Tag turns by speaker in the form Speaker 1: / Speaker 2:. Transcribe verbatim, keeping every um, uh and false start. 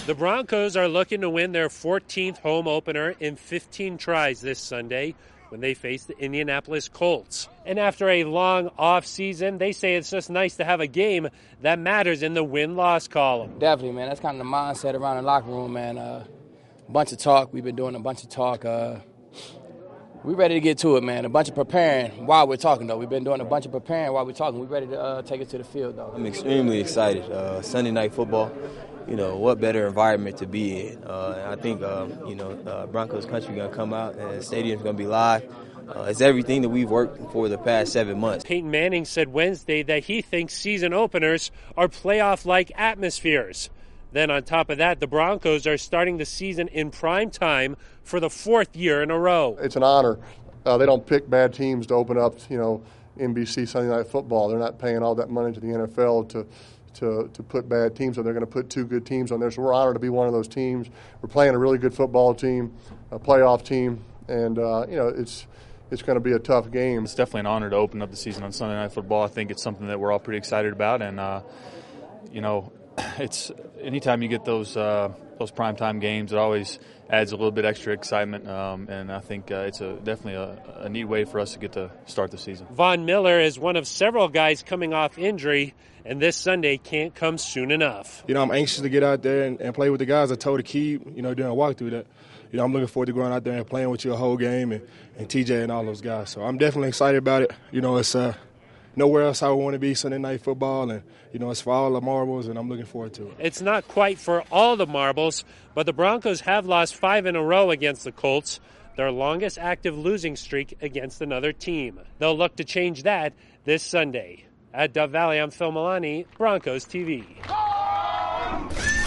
Speaker 1: The Broncos are looking to win their fourteenth home opener in fifteen tries this Sunday when they face the Indianapolis Colts. And after a long off season, they say it's just nice to have a game that matters in the win-loss column.
Speaker 2: Definitely, man. That's kind of the mindset around the locker room, man. Uh, a bunch of talk. We've been doing a bunch of talk. Uh, we're ready to get to it, man. A bunch of preparing while we're talking, though. We've been doing a bunch of preparing while we're talking. We're ready to uh, take it to the field, though.
Speaker 3: I'm extremely excited. Uh, Sunday Night Football. You know, what better environment to be in? Uh, I think, um, you know, uh, Broncos country going to come out and the stadium's going to be live. Uh, it's everything that we've worked for the past seven months.
Speaker 1: Peyton Manning said Wednesday that he thinks season openers are playoff-like atmospheres. Then on top of that, the Broncos are starting the season in prime time for the fourth year in a row.
Speaker 4: It's an honor. Uh, they don't pick bad teams to open up, you know, N B C Sunday Night Football. They're not paying all that money to the N F L to to to put bad teams on. They're going to put two good teams on there. So we're honored to be one of those teams. We're playing a really good football team, a playoff team, and, uh, you know, it's it's going to be a tough game.
Speaker 5: It's definitely an honor to open up the season on Sunday Night Football. I think it's something that we're all pretty excited about, and, uh, you know, it's anytime you get those uh, those primetime games, it always adds a little bit extra excitement, um, and I think uh, it's a, definitely a, a neat way for us to get to start the season.
Speaker 1: Von Miller is one of several guys coming off injury, and this Sunday can't come soon enough.
Speaker 6: You know, I'm anxious to get out there and, and play with the guys. I told Akeem, you know, during a walkthrough that, you know, I'm looking forward to going out there and playing with you a whole game, and, and T J and all those guys. So I'm definitely excited about it. You know, it's uh, nowhere else I would want to be Sunday Night Football, and, you know, it's for all the marbles, and I'm looking forward to it.
Speaker 1: It's not quite for all the marbles, but the Broncos have lost five in a row against the Colts, their longest active losing streak against another team. They'll look to change that this Sunday. At Dove Valley, I'm Phil Milani, Broncos T V.